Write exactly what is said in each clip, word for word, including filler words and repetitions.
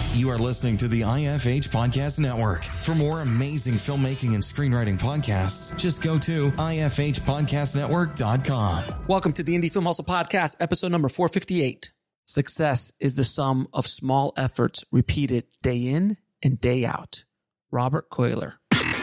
You are listening to the I F H Podcast Network. For more amazing filmmaking and screenwriting podcasts, just go to I F H podcast network dot com. Welcome to the Indie Film Hustle Podcast, episode number four fifty-eight. Success is the sum of small efforts repeated day in and day out. Robert Coiler.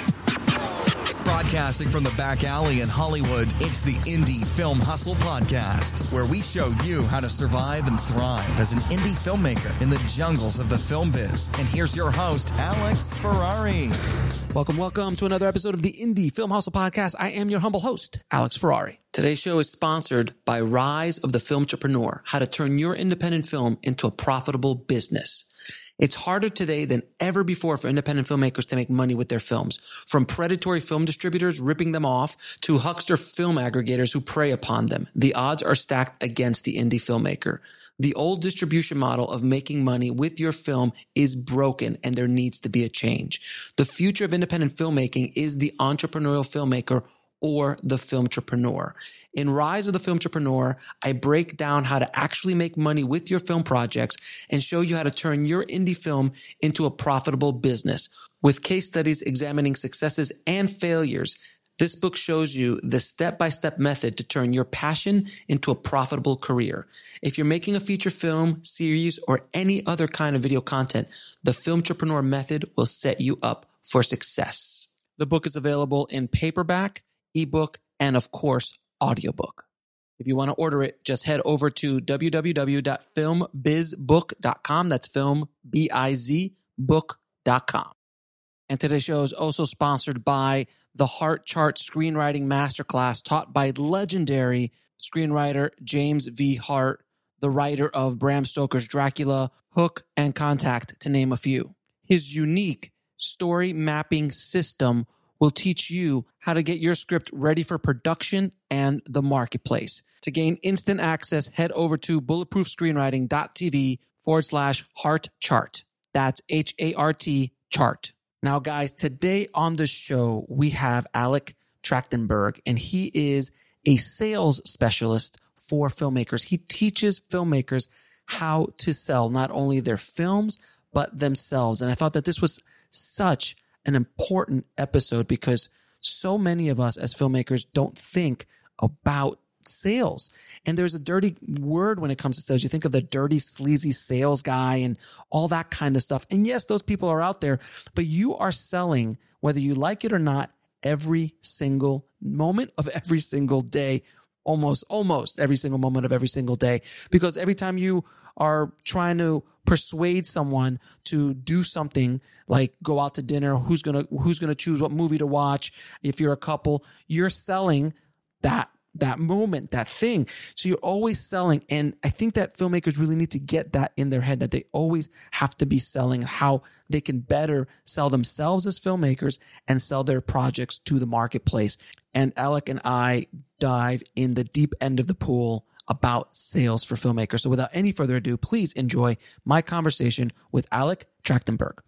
Broadcasting from the back alley in Hollywood, it's the Indie Film Hustle Podcast, where we show you how to survive and thrive as an indie filmmaker in the jungles of the film biz. And here's your host, Alex Ferrari. Welcome, welcome to another episode of the Indie Film Hustle Podcast. I am your humble host, Alex Ferrari. Today's show is sponsored by Rise of the Filmtrepreneur, how to turn your independent film into a profitable business. It's harder today than ever before for independent filmmakers to make money with their films. From predatory film distributors ripping them off to huckster film aggregators who prey upon them, the odds are stacked against the indie filmmaker. The old distribution model of making money with your film is broken, and there needs to be a change. The future of independent filmmaking is the entrepreneurial filmmaker or the filmtrepreneur. In Rise of the Filmtrepreneur, I break down how to actually make money with your film projects and show you how to turn your indie film into a profitable business. With case studies examining successes and failures, this book shows you the step-by-step method to turn your passion into a profitable career. If you're making a feature film, series, or any other kind of video content, the Filmtrepreneur method will set you up for success. The book is available in paperback, ebook, and of course, audiobook. If you want to order it, just head over to w w w dot film biz book dot com. That's film, B I Z, book dot com. And today's show is also sponsored by the Heart Chart Screenwriting Masterclass taught by legendary screenwriter James V. Hart, the writer of Bram Stoker's Dracula, Hook, and Contact, to name a few. His unique story mapping system will teach you how to get your script ready for production and the marketplace. To gain instant access, head over to bulletproofscreenwriting.tv forward slash heart chart. That's H A R T chart. Now, guys, today on the show, we have Alec Trachtenberg, and he is a sales specialist for filmmakers. He teaches filmmakers how to sell not only their films, but themselves. And I thought that this was such an important episode because so many of us as filmmakers don't think about sales. And there's a dirty word when it comes to sales. You think of the dirty, sleazy sales guy and all that kind of stuff. And yes, those people are out there, but you are selling, whether you like it or not, every single moment of every single day, almost, almost every single moment of every single day. Because every time you are trying to persuade someone to do something like go out to dinner, who's going to, who's going to choose what movie to watch. If you're a couple, you're selling that, that moment, that thing. So you're always selling. And I think that filmmakers really need to get that in their head, that they always have to be selling, how they can better sell themselves as filmmakers and sell their projects to the marketplace. And Alec and I dive in the deep end of the pool about sales for filmmakers. So without any further ado, please enjoy my conversation with Alec Trachtenberg.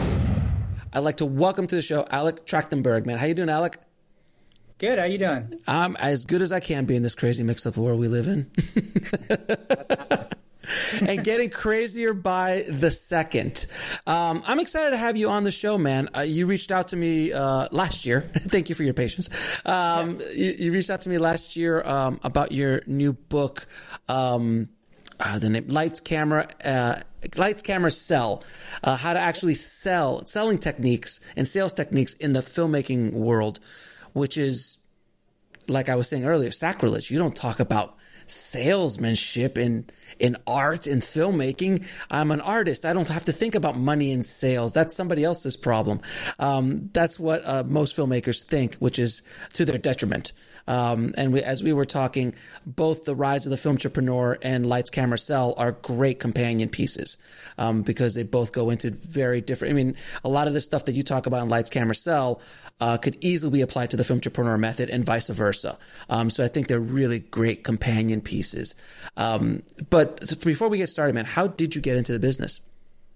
I'd like to welcome to the show Alec Trachtenberg. Man, how you doing, Alec? Good. How you doing? I'm as good as I can be in this crazy mix-up world we live in. And getting crazier by the second. Um, I'm excited to have you on the show, man. Uh, you reached out to me uh, last year. Thank you for your patience. Um, yeah. you, you reached out to me last year um, about your new book, um, uh, the name Lights, Camera, uh, Lights, Camera, Sell. Uh, how to actually sell, selling techniques and sales techniques in the filmmaking world, which is, like I was saying earlier, sacrilege. You don't talk about salesmanship in in art and filmmaking. I'm an artist. I don't have to think about money in sales. That's somebody else's problem. Um, that's what uh, most filmmakers think, which is to their detriment. Um, and we, as we were talking, both The Rise of the Filmtrepreneur and Lights, Camera, Sell are great companion pieces um, because they both go into very different. I mean, a lot of the stuff that you talk about in Lights, Camera, Sell uh, could easily be applied to the Filmtrepreneur method and vice versa. Um, so I think they're really great companion pieces. Um, but before we get started, man, how did you get into the business?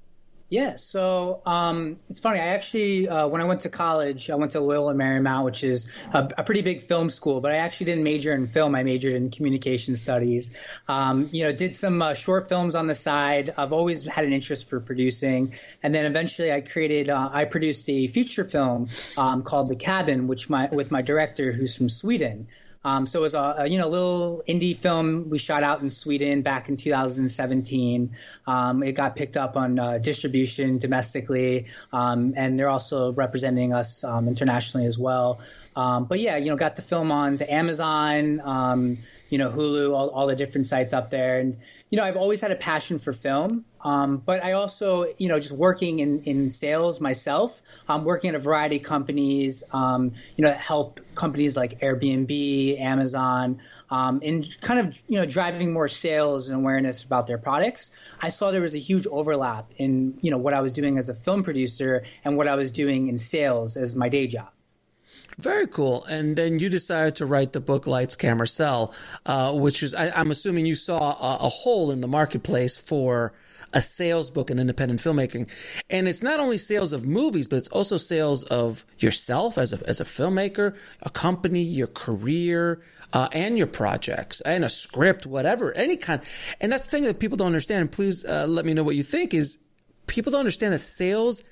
Yeah, so um, it's funny. I actually, uh, when I went to college, I went to Loyola Marymount, which is a, a pretty big film school, but I actually didn't major in film. I majored in communication studies. Um, you know, did some uh, short films on the side. I've always had an interest for producing. And then eventually I created, uh, I produced a feature film um, called The Cabin, which my with my director, who's from Sweden. Um, so it was a, a you know little indie film we shot out in Sweden back in two thousand seventeen. Um, it got picked up on uh, distribution domestically, um, and they're also representing us um, internationally as well. Um, but yeah, you know, got the film on to Amazon, um, you know, Hulu, all, all the different sites up there. And, you know, I've always had a passion for film. Um, but I also, you know, just working in, in sales myself, um, working at a variety of companies, um, you know, help companies like Airbnb, Amazon, um, and kind of, you know, driving more sales and awareness about their products. I saw there was a huge overlap in, you know, what I was doing as a film producer and what I was doing in sales as my day job. Very cool. And then you decided to write the book Lights, Camera, Sell, uh, which is, I, I'm assuming you saw a, a hole in the marketplace for a sales book in independent filmmaking. And it's not only sales of movies, but it's also sales of yourself as a, as a filmmaker, a company, your career, uh, and your projects, and a script, whatever, any kind. And that's the thing that people don't understand. And please uh, let me know what you think is people don't understand that sales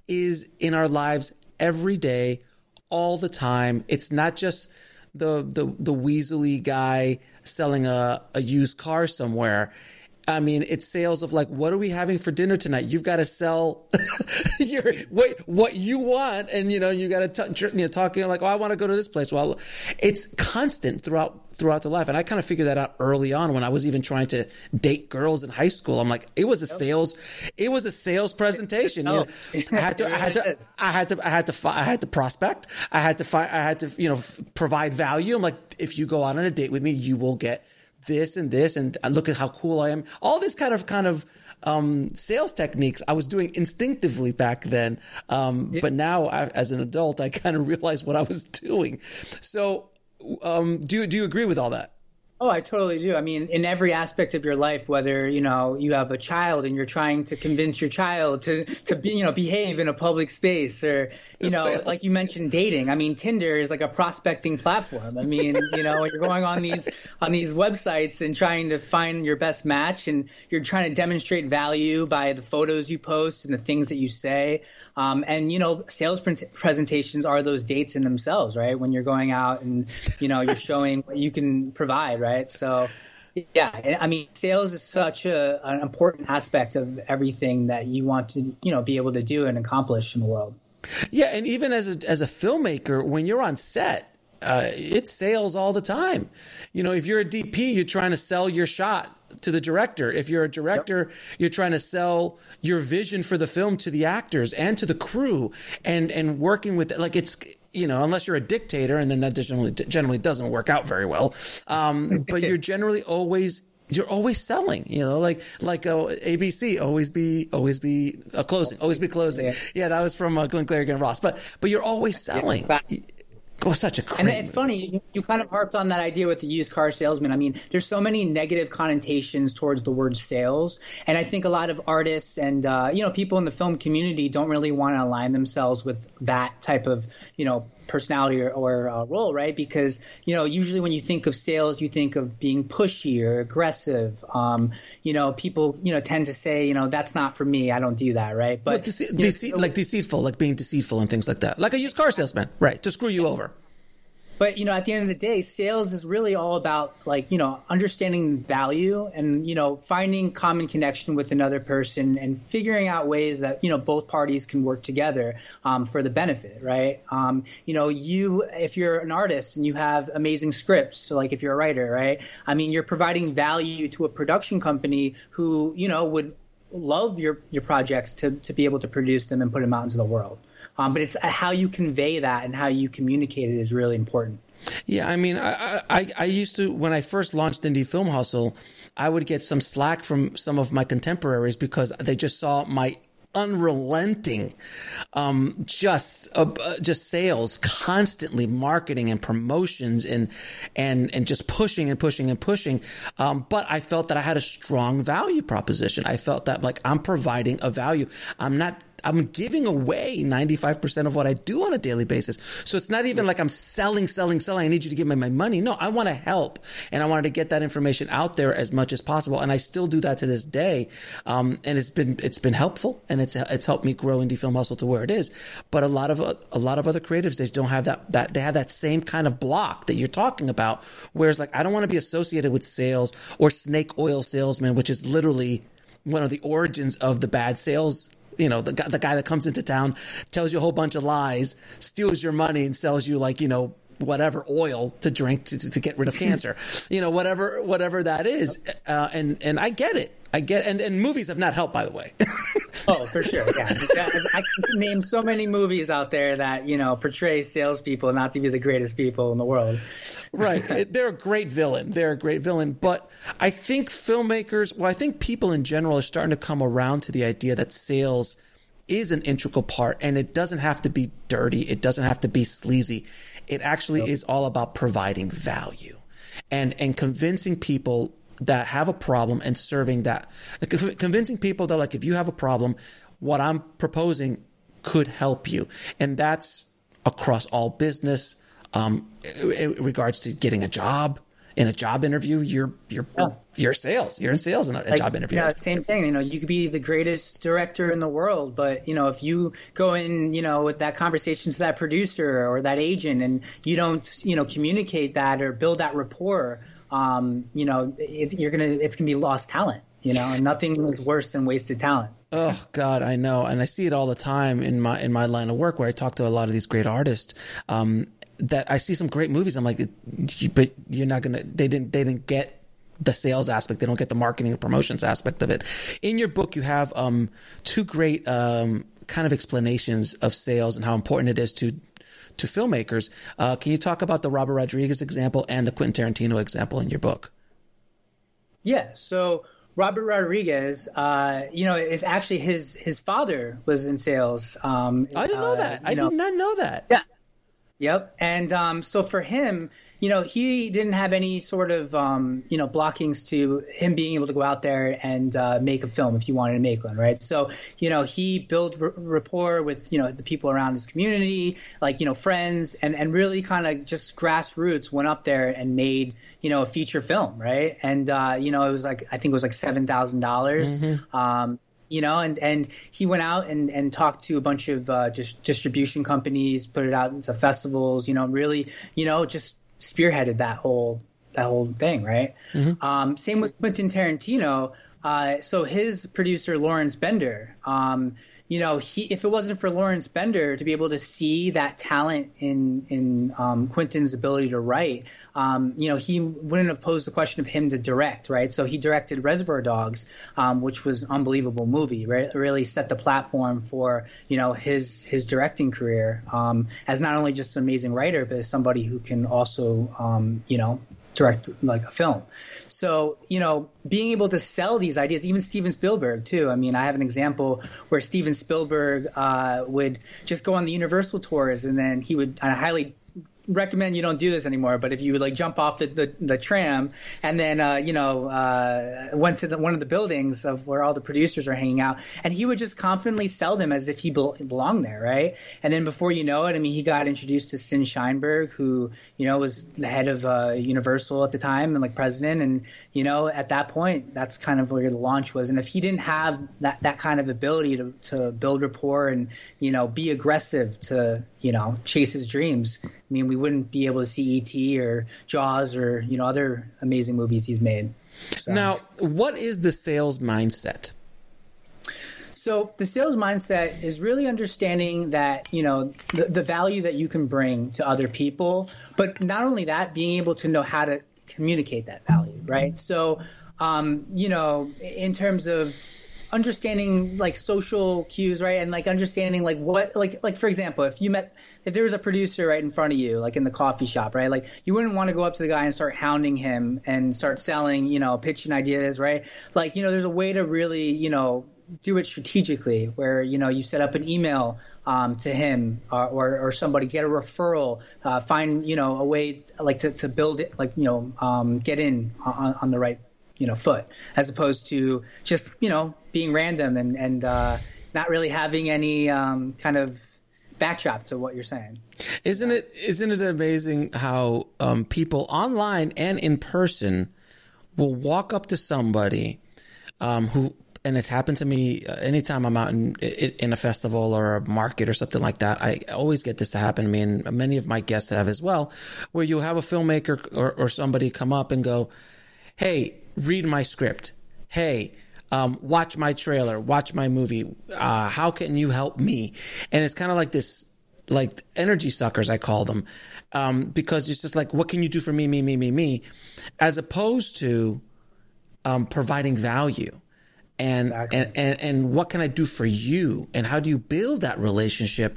is in our lives every day, all the time. It's not just the the the weaselly guy selling a, a used car somewhere. I mean, it's sales of like, what are we having for dinner tonight? You've got to sell your what what you want, and you know you got to t- you know talking like, oh, I want to go to this place. Well, it's constant throughout throughout the life, and I kind of figured that out early on when I was even trying to date girls in high school. I'm like, it was a sales, it was a sales presentation. You know, I had to, I had to, I had to, I had to, I had to prospect. I had to find, I had to, you know, provide value. I'm like, if you go out on a date with me, you will get this and this, and look at how cool I am. All this kind of kind of um, sales techniques I was doing instinctively back then. Um, yeah. But now I, as an adult, I kind of realized what I was doing. So um, do, do you agree with all that? Oh, I totally do. I mean, in every aspect of your life, whether, you know, you have a child and you're trying to convince your child to, to be, you know, behave in a public space, or, you know, like you mentioned, dating. I mean, Tinder is like a prospecting platform. I mean, you know, you're going on these on these websites and trying to find your best match, and you're trying to demonstrate value by the photos you post and the things that you say. Um, and, you know, sales pre- presentations are those dates in themselves, right? When you're going out and, you know, you're showing what you can provide, right? Right. So, yeah, I mean, sales is such a, an important aspect of everything that you want to, you know, be able to do and accomplish in the world. Yeah. And even as a, as a filmmaker, when you're on set, uh, it's sales all the time. You know, if you're a D P, you're trying to sell your shot to the director. If you're a director, yep. you're trying to sell your vision for the film to the actors and to the crew, and, and working with like it's, you know, unless you're a dictator, and then that generally generally doesn't work out very well. Um, but you're generally always you're always selling. You know, like like uh, A B C, always be always be a closing, always be closing. Yeah, yeah that was from uh, Glenn Cleric and Ross. But but you're always selling. Yeah, Oh, such a great And it's funny, you, you kind of harped on that idea with the used car salesman. I mean, there's so many negative connotations towards the word sales. And I think a lot of artists and, uh, you know, people in the film community don't really want to align themselves with that type of, you know, personality or, or uh, role, right? Because, you know, usually when you think of sales, you think of being pushy or aggressive. Um, you know, people, you know, tend to say, you know, that's not for me. I don't do that, right? But dece- dece- know, like deceitful, like being deceitful and things like that. Like a used car salesman, right? To screw you over. But, you know, at the end of the day, sales is really all about, like, you know, understanding value and, you know, finding common connection with another person and figuring out ways that, you know, both parties can work together um, for the benefit, right? Um, you know, you, if you're an artist and you have amazing scripts, so like if you're a writer, right? I mean, you're providing value to a production company who, you know, would love your, your projects to, to be able to produce them and put them out into the world. Um, but it's how you convey that and how you communicate it is really important. Yeah, I mean, I, I, I used to, when I first launched Indie Film Hustle, I would get some slack from some of my contemporaries because they just saw my unrelenting, um, just uh, just sales, constantly marketing and promotions, and and and just pushing and pushing and pushing. Um, but I felt that I had a strong value proposition. I felt that like I'm providing a value. I'm not. I'm giving away ninety-five percent of what I do on a daily basis. So it's not even like I'm selling, selling, selling. I need you to give me my money. No, I want to help. And I wanted to get that information out there as much as possible. And I still do that to this day. Um, and it's been, it's been helpful, and it's, it's helped me grow Indie Film Hustle to where it is. But a lot of, a lot of other creatives, they don't have that, that they have that same kind of block that you're talking about. Whereas like, I don't want to be associated with sales or snake oil salesman, which is literally one of the origins of the bad sales. You know, the guy, the guy that comes into town, tells you a whole bunch of lies, steals your money, and sells you like, you know, whatever oil to drink to, to get rid of cancer, you know, whatever, whatever that is. Uh, and, and I get it. I get, and, and movies have not helped, by the way. Oh, for sure. Yeah. I can name so many movies out there that, you know, portray salespeople not to be the greatest people in the world. Right. They're a great villain. They're a great villain. But I think filmmakers, well, I think people in general are starting to come around to the idea that sales is an integral part, and it doesn't have to be dirty. It doesn't have to be sleazy. It actually yep. is all about providing value and, and convincing people that have a problem and serving that, convincing people that like, if you have a problem, what I'm proposing could help you. And that's across all business. Um, in regards to getting a job, in a job interview, you're, you're, yeah. you're sales, you're in sales in a, a like, job interview. Yeah, same thing. You know, you could be the greatest director in the world, but you know, if you go in, you know, with that conversation to that producer or that agent, and you don't, you know, communicate that or build that rapport, um, you know, it, you're gonna, it's gonna be lost talent. You know, and nothing is worse than wasted talent. Oh God, I know, and I see it all the time in my in my line of work where I talk to a lot of these great artists. Um, that I see some great movies. I'm like, but you're not gonna. They didn't. They didn't get the sales aspect. They don't get the marketing and promotions aspect of it. In your book, you have um, two great um, kind of explanations of sales and how important it is to to filmmakers. Uh, can you talk about the Robert Rodriguez example and the Quentin Tarantino example in your book? Yeah. So Robert Rodriguez, uh, you know, is actually his his father was in sales. Um, I didn't know uh, that. I know. did not know that. Yeah. Yep. And um, so for him, you know, he didn't have any sort of, um, you know, blockings to him being able to go out there and uh, make a film if he wanted to make one. Right. So, you know, he built r- rapport with, you know, the people around his community, like, you know, friends, and, and really kind of just grassroots went up there and made, you know, a feature film. Right. And, uh, you know, it was like, I think it was like seven thousand dollars. Mm-hmm. Um, You know, and, and he went out and, and talked to a bunch of uh, just distribution companies, put it out into festivals, you know, really, you know, just spearheaded that whole that whole thing. Right. Mm-hmm. Um, same with Quentin Tarantino. Uh, so his producer, Lawrence Bender, um, you know, he if it wasn't for Lawrence Bender to be able to see that talent in in um, Quentin's ability to write, um, you know, he wouldn't have posed the question of him to direct, right? So he directed Reservoir Dogs, um, which was an unbelievable movie, right? Really set the platform for, you know, his his directing career um, as not only just an amazing writer, but as somebody who can also, um, you know, direct like a film. So, you know, being able to sell these ideas, even Steven Spielberg too. I mean, I have an example where Steven Spielberg uh, would just go on the Universal tours, and then he would, I highly recommend you don't do this anymore, but if you would like jump off the, the, the tram and then, uh, you know, uh, went to the, one of the buildings of where all the producers are hanging out, and he would just confidently sell them as if he be- belonged there. Right. And then before you know it, I mean, he got introduced to Sin Sheinberg, who, you know, was the head of uh, Universal at the time and like president. And, you know, at that point, that's kind of where the launch was. And if he didn't have that, that kind of ability to, to build rapport and, you know, be aggressive to, you know, chase his dreams, I mean, we wouldn't be able to see E T or Jaws or, you know, other amazing movies he's made. So. Now, what is the sales mindset? So the sales mindset is really understanding that, you know, the, the value that you can bring to other people, but not only that, being able to know how to communicate that value, right? So, um, you know, in terms of understanding like social cues, right? And like understanding like what, like, like for example, if you met, if there was a producer right in front of you, like in the coffee shop, right? Like you wouldn't want to go up to the guy and start hounding him and start selling, you know, pitching ideas, right? Like, you know, there's a way to really, you know, do it strategically, where, you know, you set up an email um, to him or, or, or somebody, get a referral, uh, find, you know, a way like to, to build it, like, you know, um, get in on, on the right, you know, foot, as opposed to just, you know, being random and, and uh, not really having any um, kind of backdrop to what you're saying. Isn't it, isn't it amazing how um, people online and in person will walk up to somebody um, who, and it's happened to me uh, anytime I'm out in, in a festival or a market or something like that. I always get this to happen to me, and many of my guests have as well, where you have a filmmaker or, or somebody come up and go, hey, read my script. Hey, um, watch my trailer, watch my movie. Uh, how can you help me? And it's kind of like this, like energy suckers, I call them, um, because it's just like, what can you do for me, me, me, me, me, as opposed to um, providing value. And, exactly. and, and, and what can I do for you? And how do you build that relationship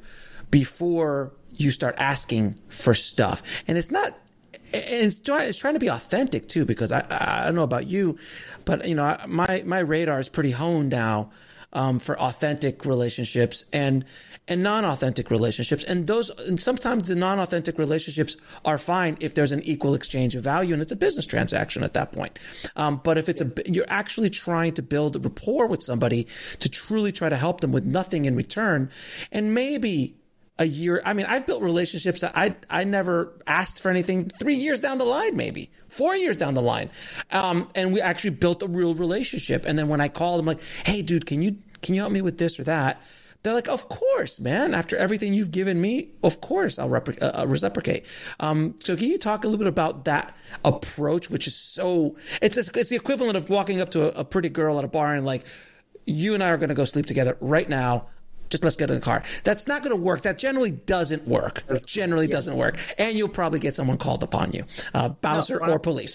before you start asking for stuff? And it's not, and it's trying, it's trying to be authentic too, because I, I don't know about you, but you know, my, my radar is pretty honed now, um, for authentic relationships and, and non-authentic relationships. And those, and sometimes the non-authentic relationships are fine if there's an equal exchange of value and it's a business transaction at that point. Um, but if it's a, you're actually trying to build a rapport with somebody to truly try to help them with nothing in return, and maybe a year. I mean, I've built relationships that I, I never asked for anything three years down the line, maybe four years down the line. Um, and we actually built a real relationship. And then when I called, I'm like, hey dude, can you, can you help me with this or that? They're like, of course, man. After everything you've given me, of course, I'll repri- uh, reciprocate. Um, so can you talk a little bit about that approach, which is so, it's, it's the equivalent of walking up to a, a pretty girl at a bar and like, you and I are going to go sleep together right now. Just let's get in the car. That's not going to work. That generally doesn't work. It generally yeah. doesn't work. And you'll probably get someone called upon you, uh, bouncer no, or police.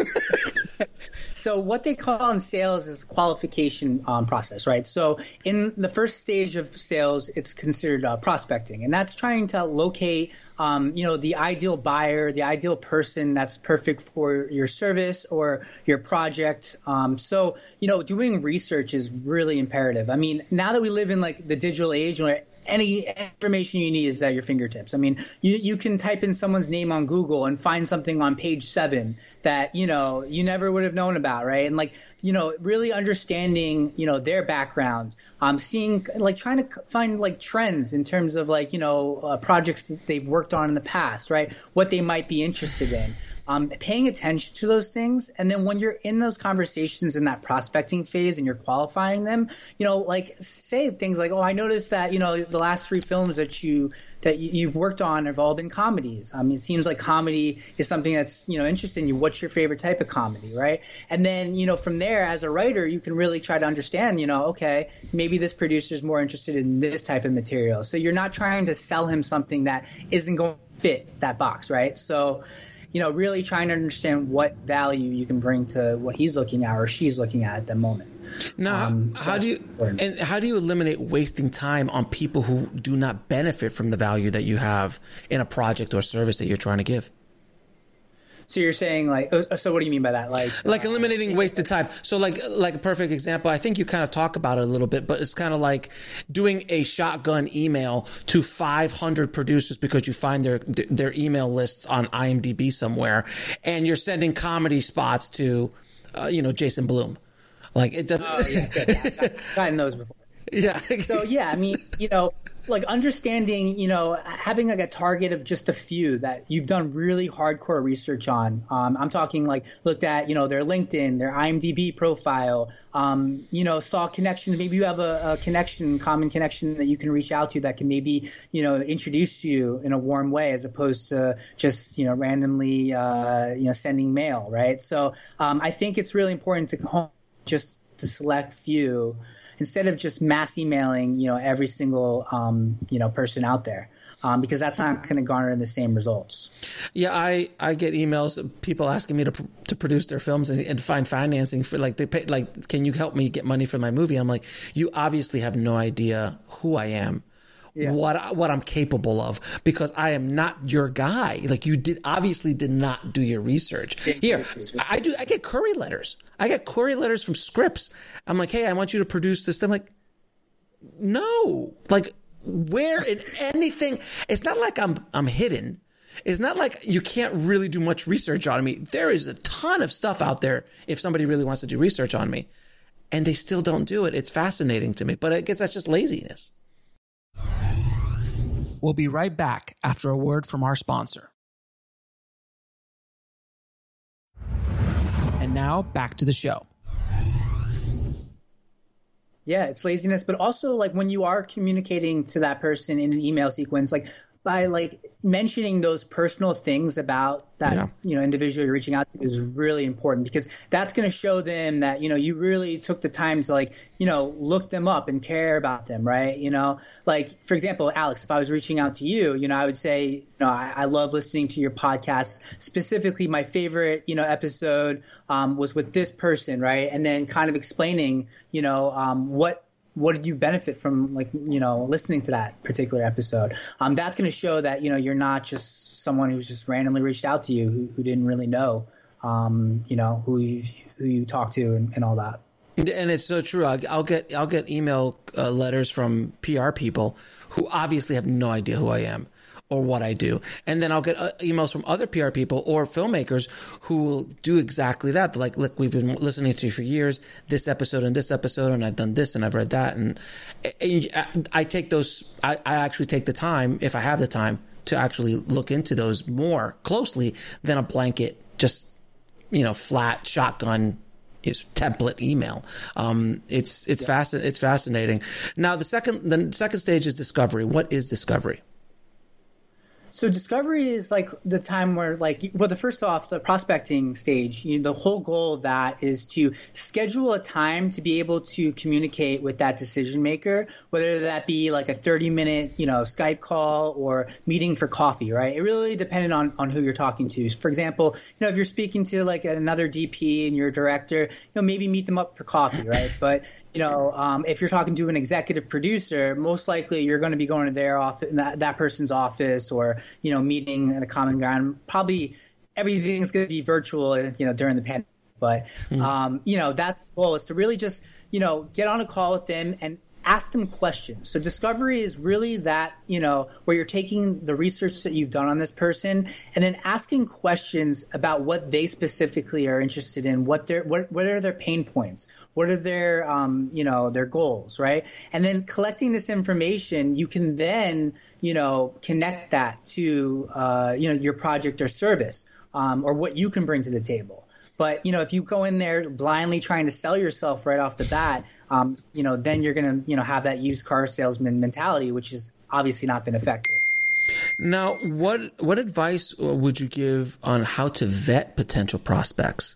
So what they call in sales is qualification um, process, right? So in the first stage of sales, it's considered uh, prospecting, and that's trying to locate, um, you know, the ideal buyer, the ideal person that's perfect for your service or your project. Um, so, you know, doing research is really imperative. I mean, now that we live in like the digital age where any information you need is at your fingertips. I mean, you, you can type in someone's name on Google and find something on page seven that, you know, you never would have known about, right? And like, you know, really understanding, you know, their background, um, seeing, like trying to find like trends in terms of like, you know, uh, projects that they've worked on in the past, right? What they might be interested in. Um, paying attention to those things. And then when you're in those conversations in that prospecting phase and you're qualifying them, you know, like say things like, oh, I noticed that, you know, the last three films that you that you've worked on have all been comedies. I mean, it seems like comedy is something that's, you know, interesting you. What's your favorite type of comedy, right? And then, you know, from there, as a writer, you can really try to understand, you know, okay, maybe this producer is more interested in this type of material. So you're not trying to sell him something that isn't going to fit that box, right? So, you know, really trying to understand what value you can bring to what he's looking at or she's looking at at the moment. Now, um, so how do you important. and how do you eliminate wasting time on people who do not benefit from the value that you have in a project or service that you're trying to give? So you're saying like, so what do you mean by that? Like, like eliminating uh, wasted time. So like, like a perfect example, I think you kind of talk about it a little bit, but it's kind of like doing a shotgun email to five hundred producers because you find their, their email lists on I M D B somewhere, and you're sending comedy spots to, uh, you know, Jason Blum. Like it doesn't. Oh, yes, yes. I've gotten those before. Yeah. So yeah, I mean, you know, like understanding, you know, having like a target of just a few that you've done really hardcore research on. Um, I'm talking like looked at, you know, their LinkedIn, their I M D B profile, um, you know, saw connections. Maybe you have a, a connection, common connection that you can reach out to that can maybe, you know, introduce you in a warm way as opposed to just, you know, randomly, uh, you know, sending mail. Right. So um, I think it's really important to home just to select few instead of just mass emailing, you know, every single, um, you know, person out there, um, because that's not going to garner the same results. Yeah, I, I get emails of people asking me to to produce their films and, and find financing for like they pay like, can you help me get money for my movie? I'm like, you obviously have no idea who I am, yeah. what what I'm capable of, because I am not your guy. Like, you did obviously did not do your research. Here, I do. I get query letters. I get query letters from scripts. I'm like, hey, I want you to produce this. I'm like, no, like, where in anything? It's not like I'm I'm hidden. It's not like you can't really do much research on me. There is a ton of stuff out there if somebody really wants to do research on me, and they still don't do it. It's fascinating to me, but I guess that's just laziness. We'll be right back after a word from our sponsor. And now back to the show. Yeah, it's laziness, but also like when you are communicating to that person in an email sequence, like by like mentioning those personal things about that, yeah. you know, individual you're reaching out to is really important, because that's going to show them that, you know, you really took the time to like, you know, look them up and care about them. Right. You know, like, for example, Alex, if I was reaching out to you, you know, I would say, you know, I, I love listening to your podcast. Specifically, my favorite, you know, episode um, was with this person. Right. And then kind of explaining, you know, um, what what did you benefit from, like, you know, listening to that particular episode? Um, that's going to show that, you know, you're not just someone who's just randomly reached out to you who, who didn't really know, um, you know, who you, who you talked to and, and all that. And it's so true. I'll, I'll get I'll get email uh, letters from P R people who obviously have no idea who I am or what I do. And then I'll get uh, emails from other P R people or filmmakers who will do exactly that. They're like, look, we've been listening to you for years, this episode and this episode, and I've done this and I've read that. And, and I take those, I, I actually take the time, if I have the time, to actually look into those more closely than a blanket, just, you know, flat shotgun is template email. Um, it's, it's, yeah. fasc- it's fascinating. Now, the second, the second stage is discovery. What is discovery? So discovery is like the time where, like, well, the first off, the prospecting stage, you know, the whole goal of that is to schedule a time to be able to communicate with that decision maker, whether that be like a thirty minute, you know, Skype call or meeting for coffee, right? It really depended on, on who you're talking to. For example, you know, if you're speaking to like another D P and your director, you know, maybe meet them up for coffee, right? But, you know, um, if you're talking to an executive producer, most likely you're going to be going to their office, that, that person's office, or, you know, meeting at a common ground. Probably everything's going to be virtual, you know, during the pandemic. But, mm. um, you know, that's the goal, is to really just, you know, get on a call with them and ask them questions. So discovery is really that, you know, where you're taking the research that you've done on this person and then asking questions about what they specifically are interested in, what their what what are their pain points, what are their um, you know, their goals, right? And then collecting this information, you can then, you know, connect that to uh, you know, your project or service, um, or what you can bring to the table. But, you know, if you go in there blindly trying to sell yourself right off the bat, um, you know, then you're going to, you know, have that used car salesman mentality, which has obviously not been effective. Now, what what advice would you give on how to vet potential prospects?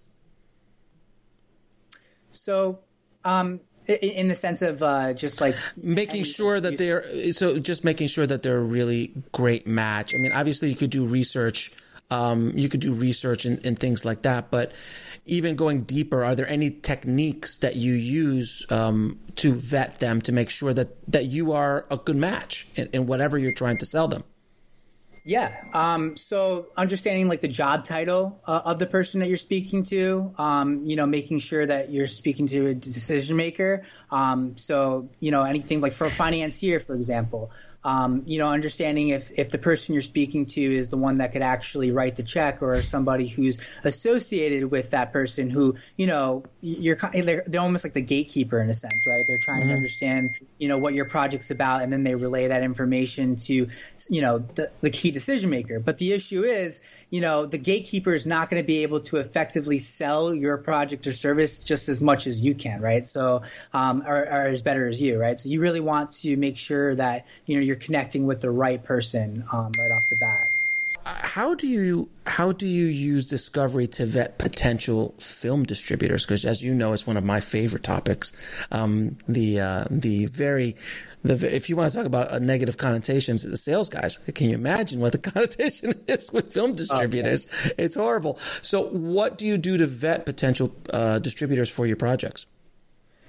So, um, in the sense of uh, just like making sure that they're so just making sure that they're a really great match. I mean, obviously, you could do research. Um, you could do research and, and things like that, but even going deeper, are there any techniques that you use um, to vet them to make sure that, that you are a good match in, in whatever you're trying to sell them? Yeah. Um, so understanding like the job title uh, of the person that you're speaking to, um, you know, making sure that you're speaking to a decision maker. Um, so, you know, anything like for a financier, for example, um, you know, understanding if, if the person you're speaking to is the one that could actually write the check, or somebody who's associated with that person who, you know, you're they're, they're almost like the gatekeeper in a sense, right? They're trying mm-hmm. to understand, you know, what your project's about, and then they relay that information to, you know, the, the key decision maker. But the issue is, you know, the gatekeeper is not going to be able to effectively sell your project or service just as much as you can, right? So, um, or, or as better as you, right? So you really want to make sure that, you know, you're connecting with the right person um, right off the bat. How do you how do you use discovery to vet potential film distributors? Because, as you know, it's one of my favorite topics. Um, the uh, the very the if you want to talk about uh, negative connotations, the sales guys. Can you imagine what the connotation is with film distributors? Okay. It's horrible. So, what do you do to vet potential uh, distributors for your projects?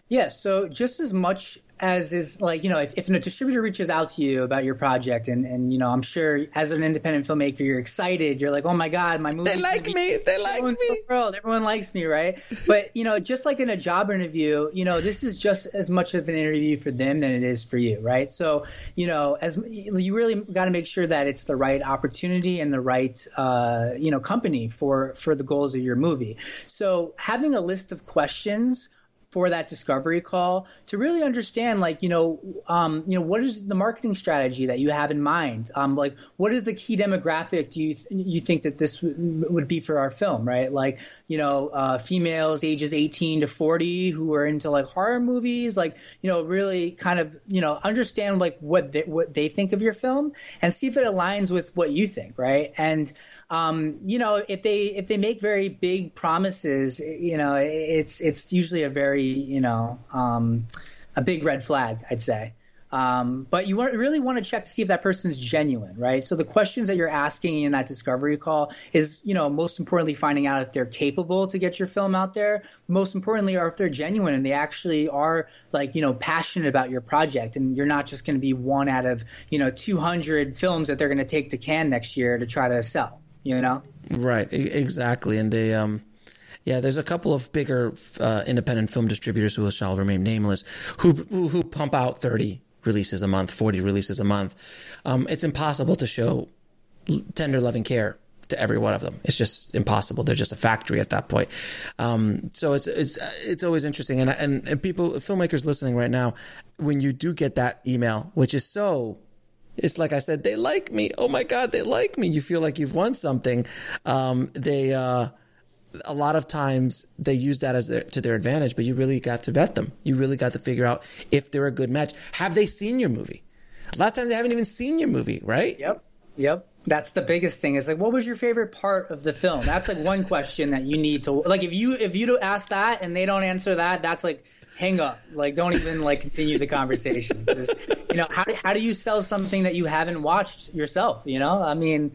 Yeah, so just as much as is like, you know, if, if a distributor reaches out to you about your project and, and, you know, I'm sure as an independent filmmaker, you're excited. You're like, oh my God, my movie. They like me. They like me. The world. Everyone likes me, right? But, you know, just like in a job interview, you know, this is just as much of an interview for them than it is for you, right? So, you know, as you really got to make sure that it's the right opportunity and the right, uh, you know, company for, for the goals of your movie. So having a list of questions for that discovery call to really understand, like, you know, um, you know, what is the marketing strategy that you have in mind? Um, like, what is the key demographic do you th- you think that this w- would be for our film, right? Like, you know, uh, females ages eighteen to forty who are into like horror movies, like, you know, really kind of, you know, understand like what they, what they think of your film and see if it aligns with what you think, right? And um, you know, if they if they make very big promises, you know, it's it's usually a very you know, um, a big red flag, I'd say. Um, but you want, really want to check to see if that person's genuine, right? So the questions that you're asking in that discovery call is, you know, most importantly, finding out if they're capable to get your film out there. Most importantly, or if they're genuine and they actually are like, you know, passionate about your project. And you're not just going to be one out of, you know, two hundred films that they're going to take to Cannes next year to try to sell, you know? Right. Exactly. And they, um, Yeah, there's a couple of bigger uh, independent film distributors who shall remain nameless who, who who pump out thirty releases a month, forty releases a month. Um, it's impossible to show tender loving care to every one of them. It's just impossible. They're just a factory at that point. Um, so it's it's it's always interesting. And, and and people, filmmakers listening right now, when you do get that email, which is so. It's like I said, they like me. Oh my God, they like me. You feel like you've won something. Um, they. Uh, A lot of times they use that as their, to their advantage, but you really got to vet them. You really got to figure out if they're a good match. Have they seen your movie? A lot of times they haven't even seen your movie, right? Yep. Yep. That's the biggest thing is like, what was your favorite part of the film? That's like one question that you need to like, if you, if you don't ask that and they don't answer that, that's like, hang up, like, don't even like continue the conversation. Just, you know, how, how do you sell something that you haven't watched yourself? You know, I mean,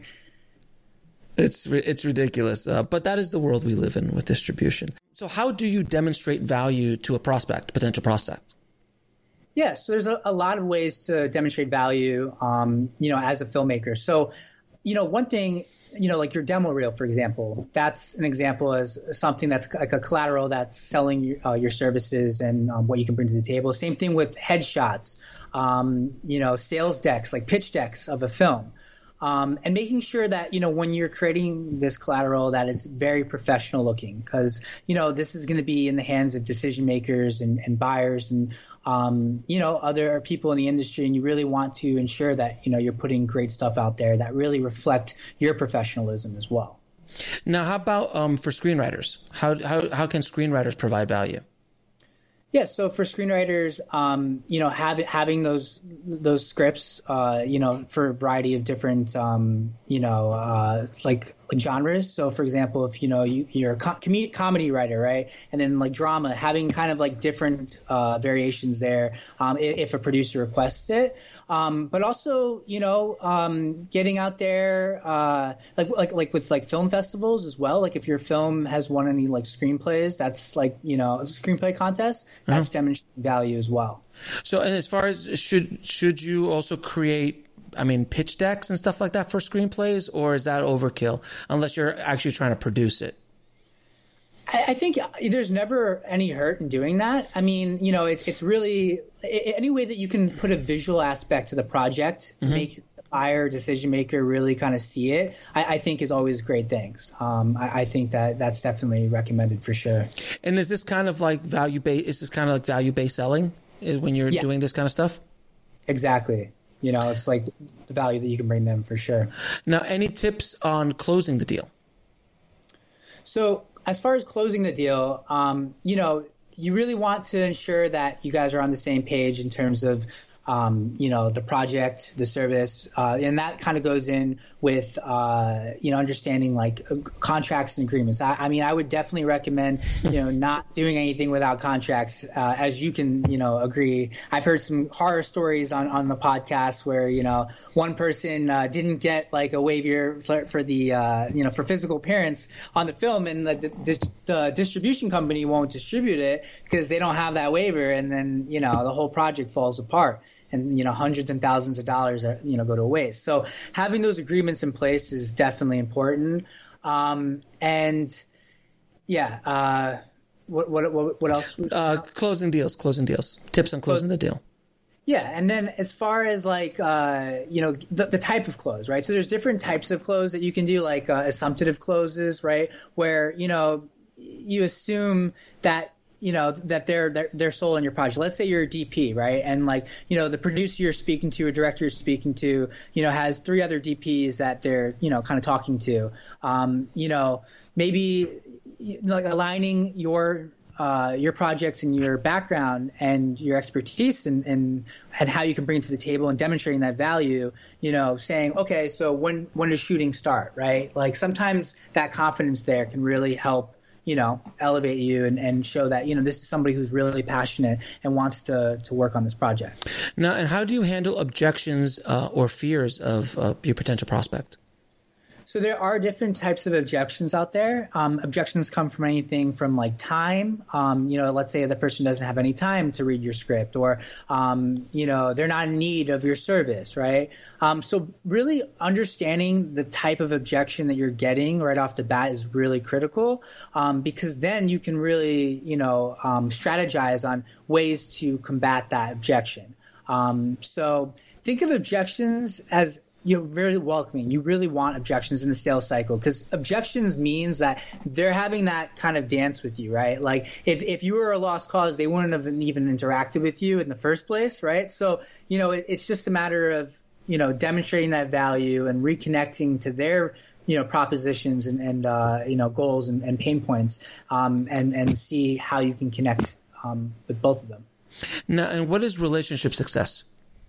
It's it's ridiculous, uh, but that is the world we live in with distribution. So how do you demonstrate value to a prospect, potential prospect? Yeah, so there's a, a lot of ways to demonstrate value, um, you know, as a filmmaker. So, you know, one thing, you know, like your demo reel, for example, that's an example as something that's like a collateral that's selling your, uh, your services and um, what you can bring to the table. Same thing with headshots, um, you know, sales decks, like pitch decks of a film. Um, and making sure that, you know, when you're creating this collateral that is very professional looking, because, you know, this is going to be in the hands of decision makers and, and buyers and, um, you know, other people in the industry. And you really want to ensure that, you know, you're putting great stuff out there that really reflect your professionalism as well. Now, how about um, for screenwriters? How, how, how can screenwriters provide value? Yeah, so for screenwriters, um, you know, have, having those those scripts, uh, you know, for a variety of different, um, you know, uh, like, like genres. So, for example, if you know you, you're a com- com- comedy writer, right, and then like drama, having kind of like different uh, variations there, um, if, if a producer requests it. Um, but also, you know, um, getting out there, uh, like like like with like film festivals as well. Like if your film has won any like screenplays, that's like you know a screenplay contest. That's uh-huh. demonstrating value as well. So, and as far as should should you also create, I mean, pitch decks and stuff like that for screenplays, or is that overkill? Unless you're actually trying to produce it. I, I think there's never any hurt in doing that. I mean, you know, it, it's really it, any way that you can put a visual aspect to the project to mm-hmm. make the buyer, decision maker really kind of see it, I, I think is always great things. Um, I, I think that that's definitely recommended for sure. And is this kind of like value based? Is this kind of like value based selling when you're yeah. doing this kind of stuff? Exactly. You know, it's like the value that you can bring them for sure. Now, any tips on closing the deal? So as far as closing the deal, um, you know, you really want to ensure that you guys are on the same page in terms of um, you know, the project, the service, uh, and that kind of goes in with, uh, you know, understanding like uh, contracts and agreements. I, I mean, I would definitely recommend, you know, not doing anything without contracts, uh, as you can, you know, agree. I've heard some horror stories on, on the podcast where, you know, one person uh, didn't get like a waiver for, for the, uh, you know, for physical appearance on the film, and the, the, the distribution company won't distribute it because they don't have that waiver, and then, you know, the whole project falls apart. And, you know, hundreds and thousands of dollars, are, you know, go to waste. So having those agreements in place is definitely important. Um, and yeah, uh, what, what, what, what else? Uh, closing deals, closing deals, tips on closing the deal. Yeah. And then as far as like, uh, you know, the, the type of close, right? So there's different types of close that you can do, like uh, assumptive closes, right? Where, you know, you assume that, you know, that they're, they're, they're sold on your project. Let's say you're a D P, right? And like, you know, the producer you're speaking to, or director you're speaking to, you know, has three other D Ps that they're, you know, kind of talking to. Um, you know, maybe like aligning your, uh, your project and your background and your expertise and, and, and how you can bring it to the table and demonstrating that value, you know, saying, okay, so when, when does shooting start, right? Like sometimes that confidence there can really help, you know, elevate you and, and show that, you know, this is somebody who's really passionate and wants to, to work on this project. Now, and how do you handle objections uh, or fears of uh, your potential prospect? So there are different types of objections out there. Um, objections come from anything from like time. Um, you know, let's say the person doesn't have any time to read your script, or, um, you know, they're not in need of your service, right? Um, so really understanding the type of objection that you're getting right off the bat is really critical, um, because then you can really, you know, um, strategize on ways to combat that objection. Um, so think of objections as, you know, very welcoming. You really want objections in the sales cycle, because objections means that they're having that kind of dance with you, right? Like if, if you were a lost cause, they wouldn't have even interacted with you in the first place, right? So, you know, it, it's just a matter of, you know, demonstrating that value and reconnecting to their, you know, propositions and, and uh, you know, goals and, and pain points, um, and, and see how you can connect um, with both of them. Now, and what is relationship success?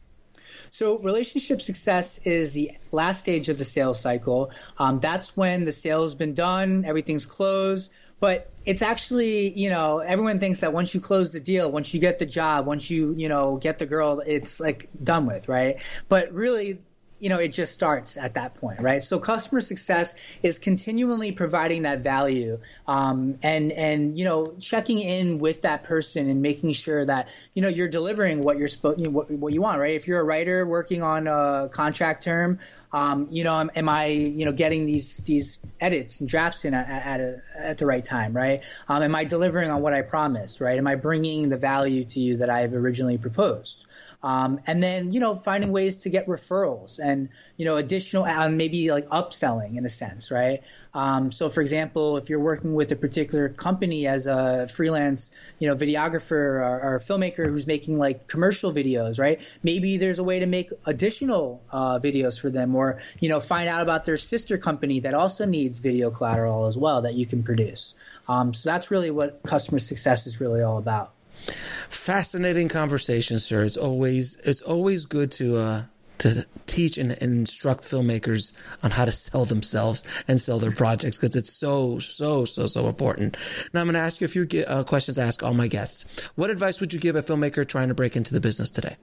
So relationship success is the last stage of the sales cycle. Um, that's when the sale has been done, everything's closed. But it's actually, you know, everyone thinks that once you close the deal, once you get the job, once you, you know, get the girl, it's like done with, right? But really, you know, it just starts at that point, right? So customer success is continually providing that value, um, and, and, you know, checking in with that person and making sure that, you know, you're delivering what you're supposed, you know, what, what you want, right? If you're a writer working on a contract term, um, you know, am, am I, you know, getting these, these edits and drafts in at, at, a, at the right time, right? Um, am I delivering on what I promised, right? Am I bringing the value to you that I've originally proposed? Um, and then, you know, finding ways to get referrals and, you know, additional, uh, maybe like upselling in a sense, right? Um, so, for example, if you're working with a particular company as a freelance, you know, videographer or, or a filmmaker who's making like commercial videos, right? Maybe there's a way to make additional uh, videos for them, or, you know, find out about their sister company that also needs video collateral as well that you can produce. Um, so that's really what customer success is really all about. Fascinating conversation, sir. It's always it's always good to uh, to teach and, and instruct filmmakers on how to sell themselves and sell their projects, because it's so so so so important. Now I'm going to ask you a few uh, questions. I ask all my guests. What advice would you give a filmmaker trying to break into the business today?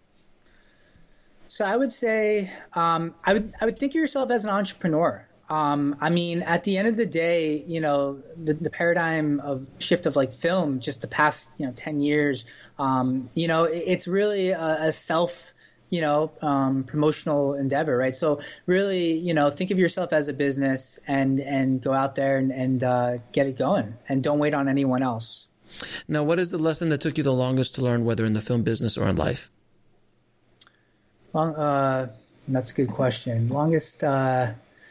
So I would say um, I would I would think of yourself as an entrepreneur. Um, I mean, at the end of the day, you know, the, the paradigm of shift of like film, just the past, you know, ten years, um, you know, it, it's really a, a self, you know, um, promotional endeavor, right? So really, you know, think of yourself as a business and, and go out there and, and uh, get it going, and don't wait on anyone else. Now, what is the lesson that took you the longest to learn, whether in the film business or in life? Well, uh, that's a good question. Longest, uh,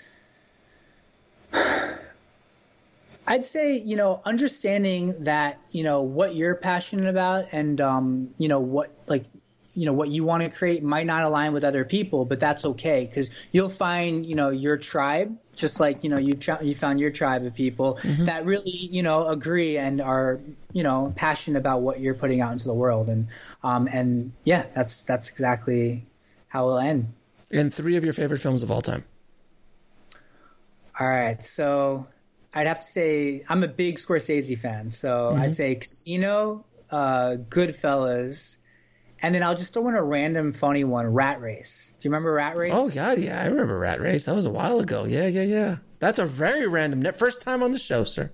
I'd say, you know, understanding that, you know, what you're passionate about and, um, you know, what, like, you know, what you want to create might not align with other people, but that's okay, because you'll find, you know, your tribe, just like, you know, you've tra- you found your tribe of people mm-hmm. that really, you know, agree and are, you know, passionate about what you're putting out into the world. And, um, and yeah, that's, that's exactly how it'll end. And three of your favorite films of all time. All right. So I'd have to say I'm a big Scorsese fan. So mm-hmm. I'd say Casino, uh, Goodfellas, and then I'll just throw in a random funny one, Rat Race. Do you remember Rat Race? Oh, God, yeah. I remember Rat Race. That was a while ago. Yeah, yeah, yeah. That's a very random. First time on the show, sir.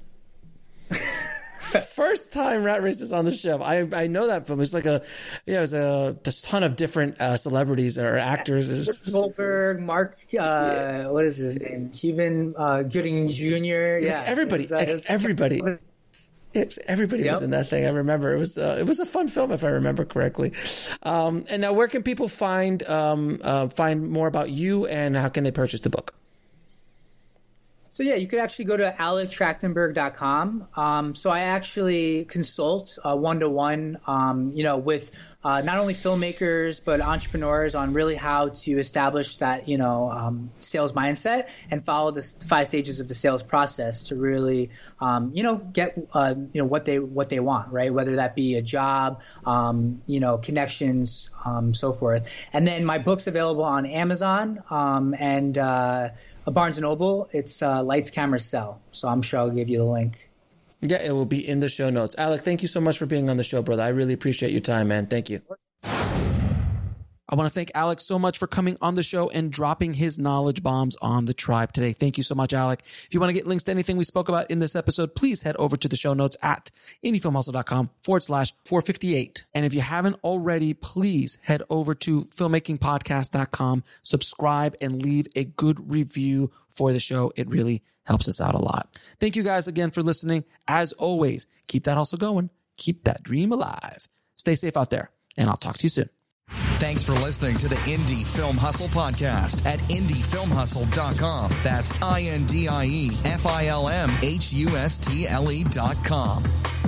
First time Rat Race is on the show. I I know that film. It's like a, yeah, it was a, a ton of different uh, celebrities or actors. Yeah, Goldberg, Mark, uh, yeah. what is his name? Cuban uh, Gooding Junior Yeah, everybody, was, uh, was, everybody. It, everybody yep. was in that thing. I remember it was uh, it was a fun film, if I remember correctly. Um, and now, where can people find um, uh, find more about you, and how can they purchase the book? So yeah, you could actually go to alec trachtenberg dot com. Um, so I actually consult uh, one-to-one, um, you know, with uh, not only filmmakers but entrepreneurs on really how to establish that, you know, um, sales mindset and follow the five stages of the sales process to really, um, you know, get uh, you know what they what they want, right? Whether that be a job, um, you know, connections, um, so forth. And then my book's available on Amazon um, and uh, Barnes and Noble. It's uh, Lights, Camera, Sell. So I'm sure I'll give you the link. Yeah, it will be in the show notes. Alec, thank you so much for being on the show, brother. I really appreciate your time, man. Thank you. I want to thank Alec so much for coming on the show and dropping his knowledge bombs on the tribe today. Thank you so much, Alec. If you want to get links to anything we spoke about in this episode, please head over to the show notes at indiefilmhustle.com forward slash 458. And if you haven't already, please head over to filmmakingpodcast dot com, subscribe, and leave a good review for the show. It really helps us out a lot. Thank you guys again for listening. As always, keep that hustle going. Keep that dream alive. Stay safe out there, and I'll talk to you soon. Thanks for listening to the Indie Film Hustle podcast at indie film hustle dot com. That's I N D I E F I L M H U S T L E dot com.